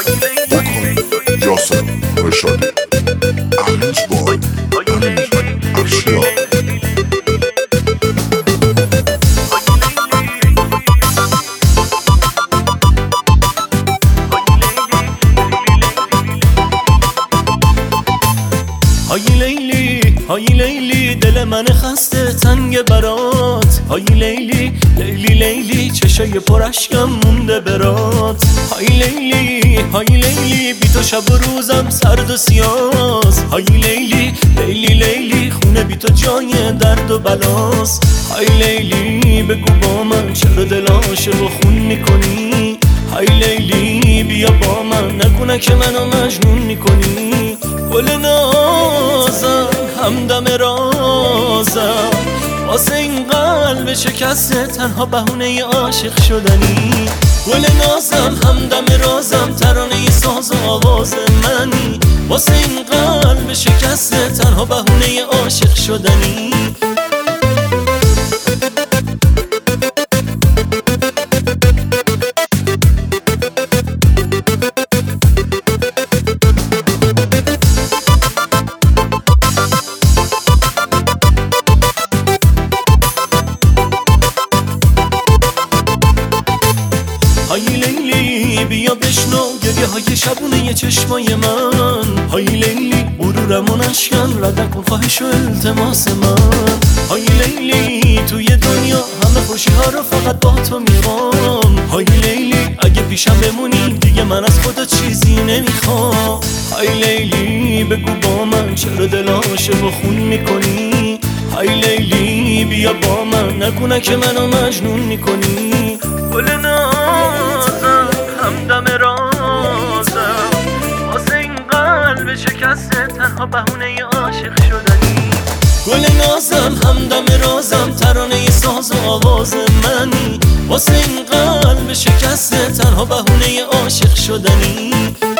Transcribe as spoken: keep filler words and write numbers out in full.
بکن یاسر رشادی ارنج بای امیر ارشیا. های لیلی های لیلی دل من خسته تنگ برات. های لیلی لیلی لیلی چشای پر اشکم مونده برات. های لیلی های لیلی بی تو شب و روزم سرد و سیاس. های لیلی لیلی لیلی خونه بی تو جای درد و بلاس. های لیلی بگو با من چرا دل عاشق و خون میکنی. های لیلی بیا با من نکنه که منو مجنون میکنی. گل نازم همدم رازم واسه این قلب شکسته تنها بهونه عاشق شدنی. گل نازم همدم رازم ترانه ساز و آواز منی. واسه این قلب شکسته تنها بهونه عاشق شدنی. های لیلی بیا بشنو گریه های شبونه چشمای من. های لیلی غرورم و نشکن رد نکن خواهش و التماس من. های لیلی توی دنیا همه خوشی ها رو فقط با تو میخوام. های لیلی اگه پیشم بمونی دیگه من از خودت چیزی نمیخوام. های لیلی بگو با من چرا دل عاشق و خون میکنی. های لیلی بیا با من نکنه که منو مجنون میکنی. گل نازم همدم رازم واسه این قلب شکسته تنها بهونه عاشق شدنی. گل نازم همدم رازم ترانه ساز و آواز منی. واسه این قلب شکسته تنها بهونه عاشق شدنی.